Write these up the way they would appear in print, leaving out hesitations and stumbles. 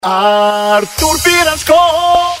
Артур Пирожков.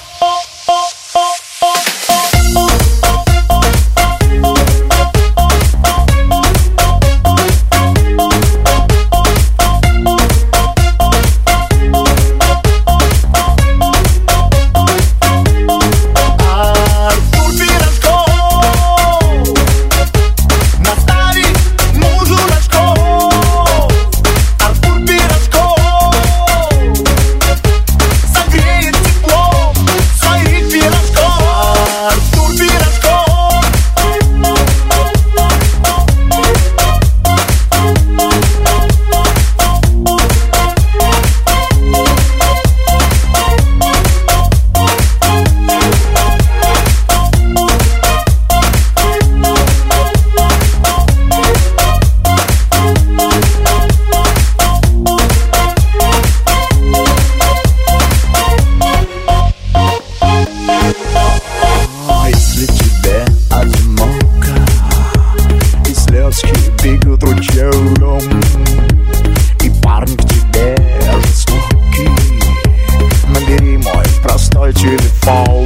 Бегут ручьем, и парень к тебе жестокий. Набери мой простой телефон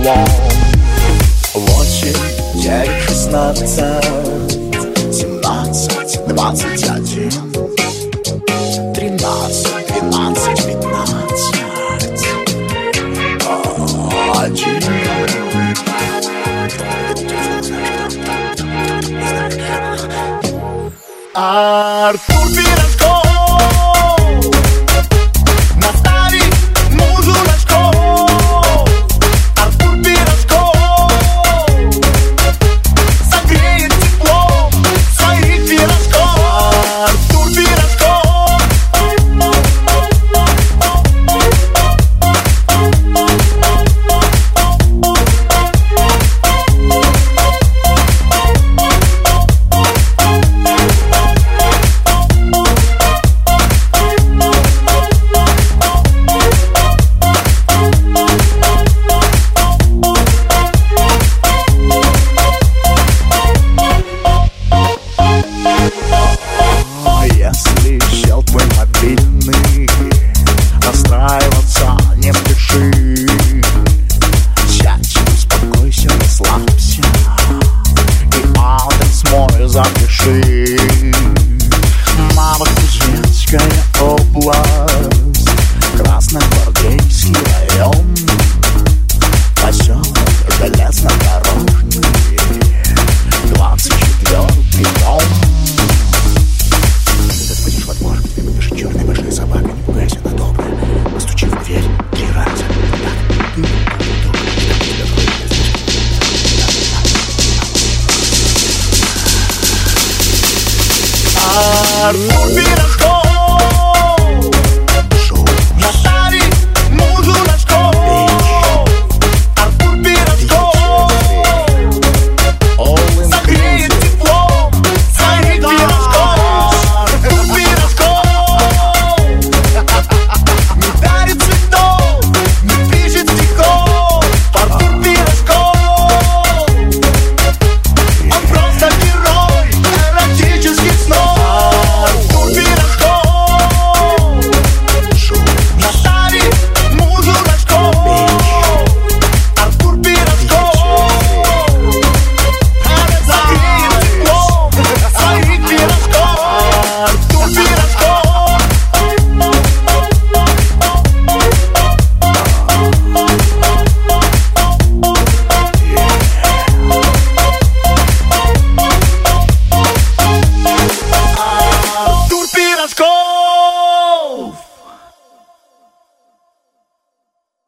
8 9 16 17 21 13 12 15 1. Артур Пирожков. Наставить мужу рожков. Артур Пирожков согреет теплом своих пирожков. Артур Пирожков. Если щел твой мобильный, расстраиваться не спеши. Сядь, успокойся, расслабься и адрес мой запиши. Новокузнецкая область, Красногвардейский район, поселок Железнодорожный, 24-й дом. Черная большая собака, не пугайся, она добрая. Постучи в дверь 3 раза. Артур Пирожков.